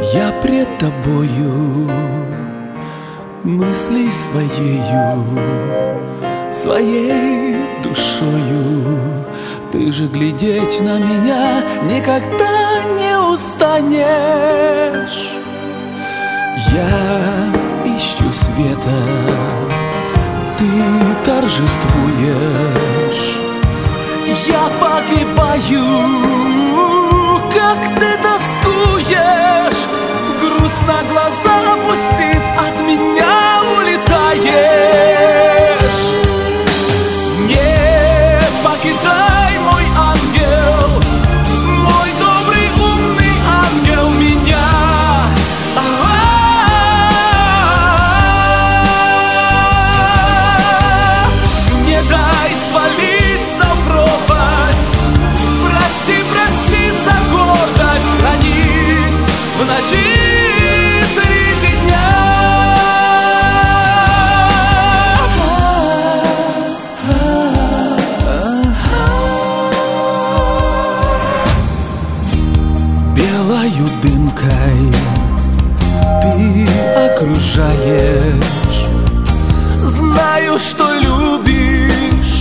Я пред тобою мыслей своей душою. Ты же глядеть на меня никогда не устанешь. Я ищу света, ты торжествуешь. Я погибаю, как ты тоскуешь. Грустно глаза опустив, от меня улетаешь. Не покидай, мой ангел, мой добрый умный ангел, меня. Не дай свалиться в пропасть. Прости, прости за гордость, храни в ночи среди дня. Белою дымкой ты окружаешь. Знаю, что любишь,